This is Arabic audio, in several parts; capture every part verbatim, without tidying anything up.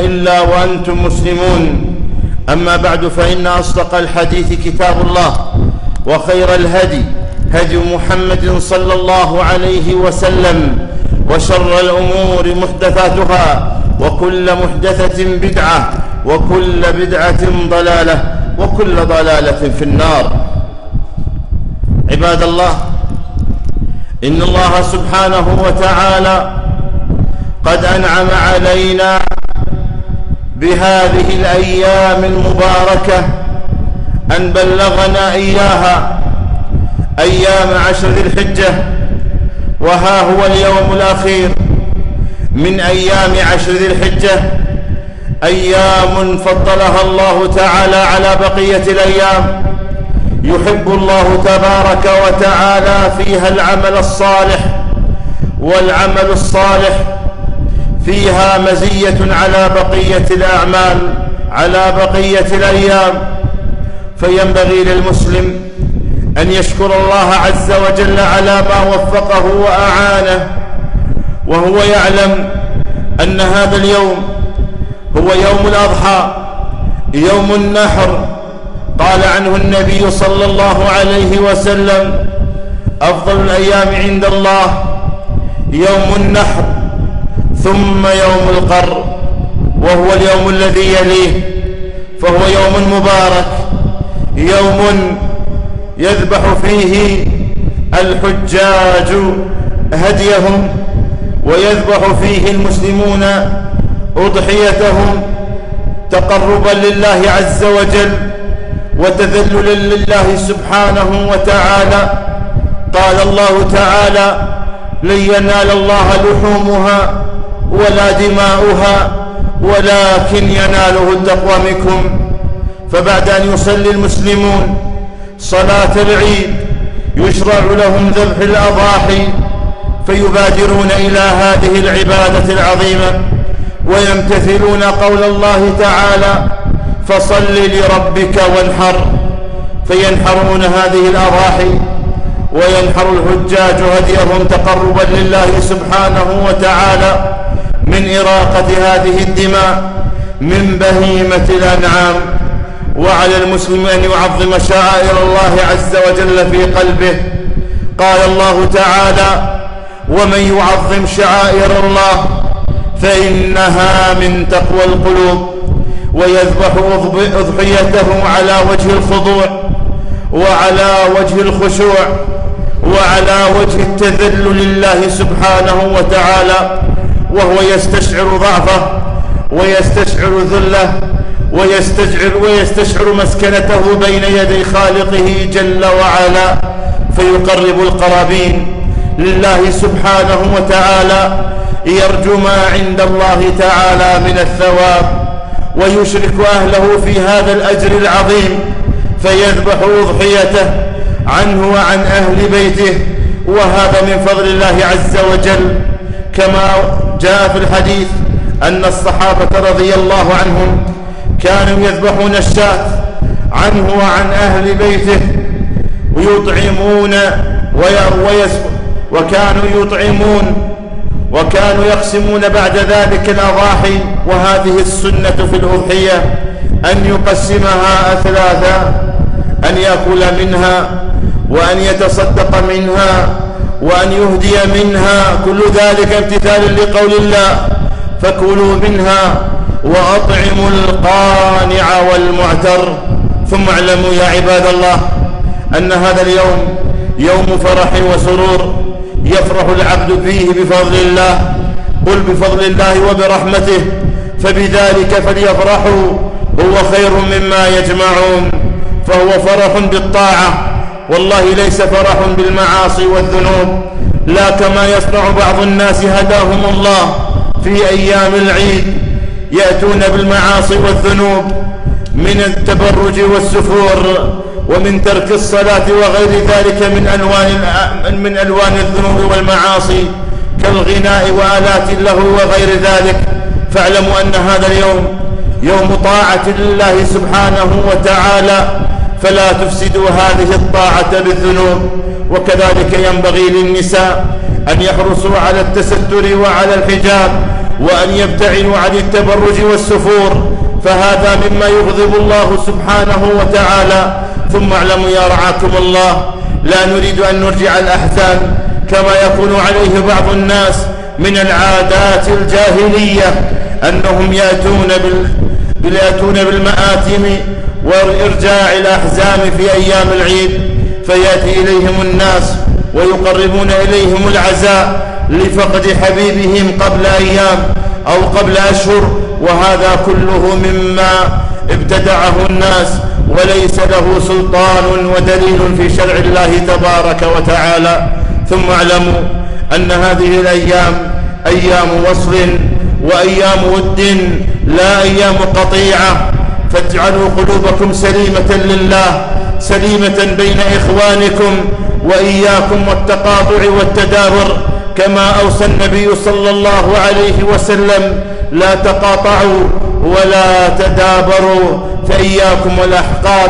إلا وأنتم مسلمون. أما بعد، فإن أصدق الحديث كتاب الله، وخير الهدي هدي محمد صلى الله عليه وسلم، وشر الأمور محدثاتها، وكل محدثة بدعة، وكل بدعة ضلالة، وكل ضلالة في النار. عباد الله، إن الله سبحانه وتعالى قد أنعم علينا بهذه الأيام المباركة أن بلغنا إياها أيام عشر ذي الحجة، وها هو اليوم الأخير من أيام عشر ذي الحجة، أيام فضلها الله تعالى على بقية الأيام. يحب الله تبارك وتعالى فيها العمل الصالح، والعمل الصالح فيها مزية على بقية الأعمال، على بقية الأيام. فينبغي للمسلم أن يشكر الله عز وجل على ما وفقه وأعانه، وهو يعلم أن هذا اليوم هو يوم الأضحى، يوم النحر. قال عنه النبي صلى الله عليه وسلم: أفضل الأيام عند الله يوم النحر، ثم يوم القر، وهو اليوم الذي يليه. فهو يوم مبارك، يوم يذبح فيه الحجاج هديهم، ويذبح فيه المسلمون أضحيتهم تقربا لله عز وجل وتذللا لله سبحانه وتعالى. قال الله تعالى: لن ينال الله لحومها ولا دماؤها ولكن يناله التقوى منكم. فبعد أن يصلي المسلمون صلاة العيد يشرع لهم ذبح الأضاحي، فيبادرون إلى هذه العبادة العظيمة ويمتثلون قول الله تعالى: فصل لربك وانحر. فينحرون هذه الأضاحي، وينحر الحجاج هديهم تقربا لله سبحانه وتعالى من إراقة هذه الدماء من بهيمة الأنعام. وعلى المسلم أن يعظم شعائر الله عز وجل في قلبه. قال الله تعالى: ومن يعظم شعائر الله فإنها من تقوى القلوب. ويذبح أضحيته على وجه الخضوع، وعلى وجه الخشوع، وعلى وجه التذلل لله سبحانه وتعالى، وهو يستشعر ضعفه ويستشعر ذله ويستشعر, ويستشعر مسكنته بين يدي خالقه جل وعلا، فيقرب القرابين لله سبحانه وتعالى، يرجو ما عند الله تعالى من الثواب، ويشرك أهله في هذا الأجر العظيم، فيذبح أضحيته عنه وعن أهل بيته. وهذا من فضل الله عز وجل، كما جاء في الحديث أن الصحابة رضي الله عنهم كانوا يذبحون الشاة عنه وعن أهل بيته ويطعمون وكانوا يطعمون وكانوا يقسمون بعد ذلك الأضاحي. وهذه السنة في الأضحية أن يقسمها ثلاثة: أن يأكل منها، وأن يتصدق منها، وأن يهدي منها، كل ذلك امتثال لقول الله: فكلوا منها وأطعموا القانع والمعتر. ثم اعلموا يا عباد الله أن هذا اليوم يوم فرح وسرور يفرح العبد فيه بفضل الله. قل بفضل الله وبرحمته فبذلك فليفرحوا هو خير مما يجمعون. فهو فرح بالطاعة، والله ليس فرح بالمعاصي والذنوب، لا كما يصنع بعض الناس هداهم الله في أيام العيد، يأتون بالمعاصي والذنوب من التبرج والسفور ومن ترك الصلاة وغير ذلك من ألوان, من ألوان الذنوب والمعاصي كالغناء وآلات اللهو وغير ذلك. فاعلموا أن هذا اليوم يوم طاعة لله سبحانه وتعالى، فلا تفسدوا هذه الطاعة بالذنوب. وكذلك ينبغي للنساء أن يحرصوا على التستر وعلى الحجاب وأن يبتعدوا عن التبرج والسفور، فهذا مما يغضب الله سبحانه وتعالى. ثم اعلموا يا رعاكم الله، لا نريد أن نرجع الأحزان كما يكون عليه بعض الناس من العادات الجاهلية، أنهم يأتون بال... يأتون بالمآتم وإرجاع الأحزان في أيام العيد، فيأتي إليهم الناس ويقربون إليهم العزاء لفقد حبيبهم قبل أيام أو قبل أشهر، وهذا كله مما ابتدعه الناس وليس له سلطان ودليل في شرع الله تبارك وتعالى. ثم اعلموا أن هذه الأيام أيام وصل وأيام ود لا أيام قطيعة، فاجعلوا قلوبكم سليمة لله، سليمة بين إخوانكم، وإياكم والتقاطع والتدابر، كما أوصى النبي صلى الله عليه وسلم: لا تقاطعوا ولا تدابروا، فإياكم والأحقاد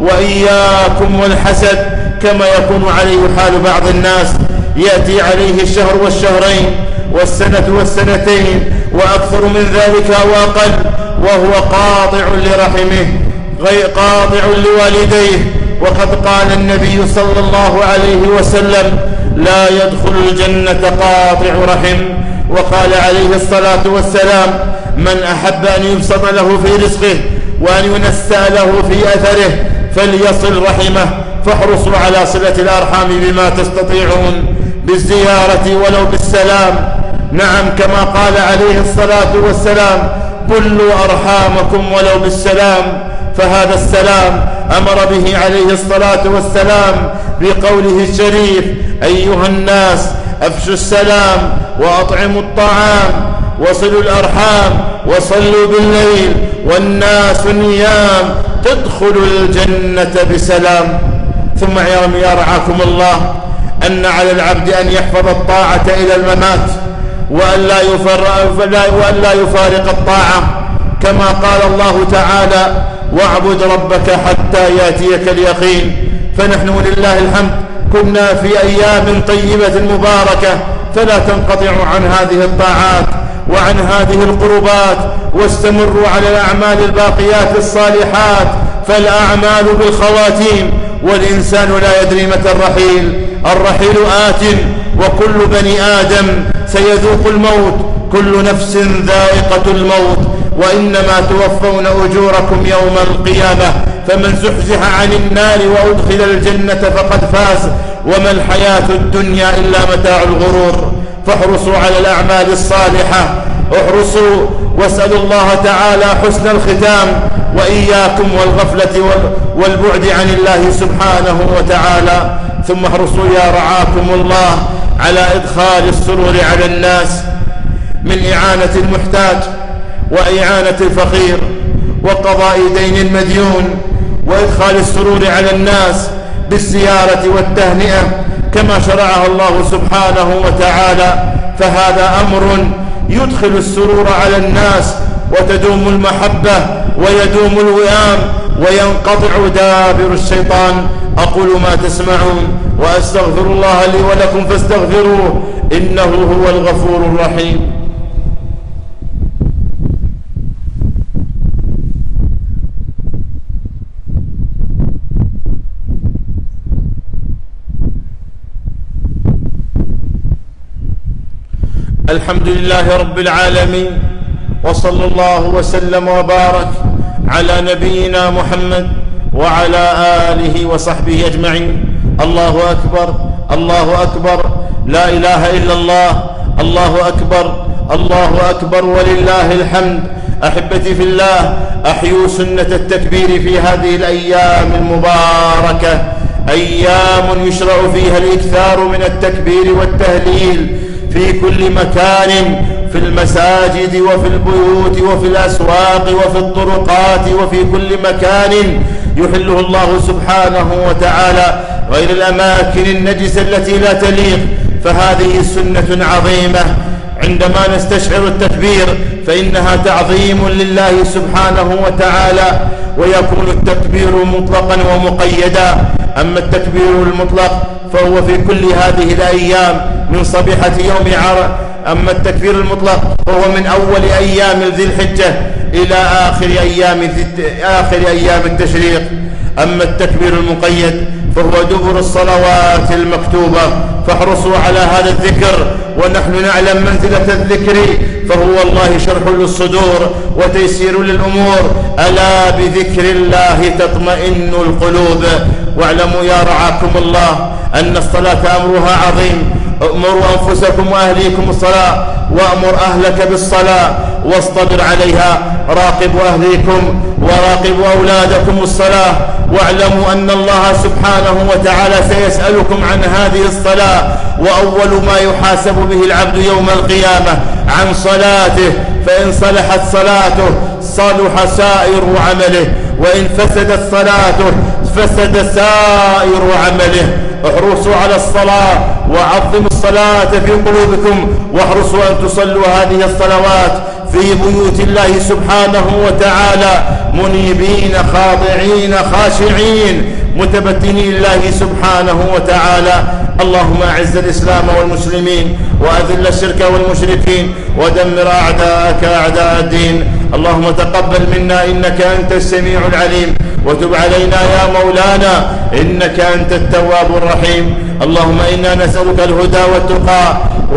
وإياكم والحسد، كما يكون عليه حال بعض الناس، يأتي عليه الشهر والشهرين والسنة والسنتين وأكثر من ذلك وأقل، وهو قاطع لرحمه غير قاطع لوالديه. وقد قال النبي صلى الله عليه وسلم: لا يدخل الجنة قاطع رحم. وقال عليه الصلاة والسلام: من أحب أن يبسط له في رزقه وأن ينسى له في أثره فليصل رحمه، فاحرصوا على صلة الأرحام بما تستطيعون، بالزيارة ولو بالسلام. نعم، كما قال عليه الصلاة والسلام: كلوا أرحامكم ولو بالسلام. فهذا السلام أمر به عليه الصلاة والسلام بقوله الشريف: أيها الناس أفشوا السلام وأطعموا الطعام وصلوا الأرحام وصلوا بالليل والناس نيام تدخلوا الجنة بسلام. ثم اعلموا يا رعاكم الله أن على العبد أن يحفظ الطاعة إلى الممات، وألا يفارق, وألا يفارق الطاعة، كما قال الله تعالى: واعبد ربك حتى يأتيك اليقين. فنحن ولله الحمد كنا في أيام طيبة مباركة، فلا تنقطعوا عن هذه الطاعات وعن هذه القربات، واستمروا على الأعمال الباقيات الصالحات، فالأعمال بالخواتيم، والإنسان لا يدري متى الرحيل. الرحيل آت، وكل بني آدم سيذوق الموت، كل نفس ذائقة الموت، وإنما توفون أجوركم يوم القيامة، فمن زحزح عن النار وأدخل الجنة فقد فاز، وما الحياة الدنيا إلا متاع الغرور. فاحرصوا على الأعمال الصالحة، احرصوا واسألوا الله تعالى حسن الختام، وإياكم والغفلة والبعد عن الله سبحانه وتعالى. ثم احرصوا يا رعاكم الله على إدخال السرور على الناس من إعانة المحتاج وإعانة الفقير وقضاء دين المديون، وإدخال السرور على الناس بالزيارة والتهنئة كما شرعها الله سبحانه وتعالى. فهذا أمر يدخل السرور على الناس، وتدوم المحبة ويدوم الوئام وينقطع دابر الشيطان. أقول ما تسمعون وأستغفر الله لي ولكم فاستغفروه إنه هو الغفور الرحيم. الحمد لله رب العالمين، وصلى الله وسلم وبارك على نبينا محمد وعلى آله وصحبه أجمعين. الله أكبر، الله أكبر، لا إله إلا الله، الله أكبر، الله أكبر ولله الحمد. أحبتي في الله، أحيوا سنة التكبير في هذه الأيام المباركة، أيام يشرع فيها الإكثار من التكبير والتهليل في كل مكان، في المساجد وفي البيوت وفي الأسواق وفي الطرقات وفي كل مكان يحله الله سبحانه وتعالى، غير الأماكن النجسة التي لا تليق. فهذه سنة عظيمة. عندما نستشعر التكبير فإنها تعظيم لله سبحانه وتعالى، ويكون التكبير مطلقا ومقيدا. أما التكبير المطلق فهو في كل هذه الأيام من صبيحة يوم عر... أما التكبير المطلق فهو من أول أيام ذي الحجة إلى آخر أيام, آخر أيام التشريق. أما التكبير المقيد فهو دبر الصلوات المكتوبة، فاحرصوا على هذا الذكر، ونحن نعلم منزلة الذكر، فهو والله شرح للصدور وتيسير للأمور. ألا بذكر الله تطمئن القلوب. واعلموا يا رعاكم الله أن الصلاة أمرها عظيم. أمروا أنفسكم وأهليكم الصلاة، وأمر أهلك بالصلاة واصطبر عليها. راقبوا أهليكم وراقبوا أولادكم الصلاة، واعلموا أن الله سبحانه وتعالى سيسألكم عن هذه الصلاة، وأول ما يحاسب به العبد يوم القيامة عن صلاته، فإن صلحت صلاته صلح سائر عمله، وإن فسدت صلاته فسد سائر عمله. احرصوا على الصلاة وعظموا الصلاة في قلوبكم، واحرصوا أن تصلوا هذه الصلوات في بيوت الله سبحانه وتعالى منيبين خاضعين خاشعين متبتنين الله سبحانه وتعالى. اللهم أعز الإسلام والمسلمين وأذل الشرك والمشركين ودمر أعداءك أعداء الدين. اللهم تقبل منا إنك أنت السميع العليم، وتب علينا يا مولانا إنك أنت التواب الرحيم. اللهم إنا نسألك الهدى والتقى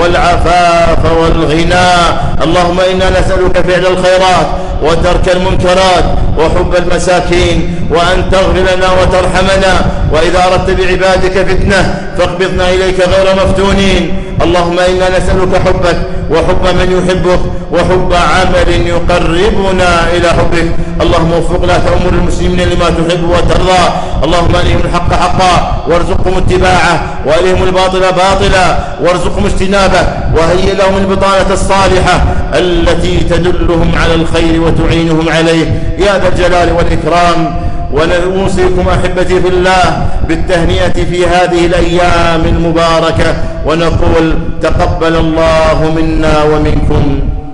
والعفاف والغنى. اللهم إنا نسألك فعل الخيرات وترك المنكرات وحب المساكين، وأن تغفر لنا وترحمنا، وإذا أردت بعبادك فتنة فاقبضنا إليك غير مفتونين. اللهم إنا نسألك حبك وحب من يحبك وحب عمل يقربنا إلى حبك. اللهم وفق لا أمور المسلمين لما تحب وترضى. اللهم ألهم الحق حقا وارزقهم اتباعه، وألهم الباطل باطلا وارزقهم اجتنابه، وهيئ لهم البطانة الصالحة التي تدلهم على الخير وتعينهم عليه يا ذا الجلال والإكرام. ونوصيكم أحبتي في الله بالتهنئة في هذه الأيام المباركة، ونقول تقبل الله منا ومنكم.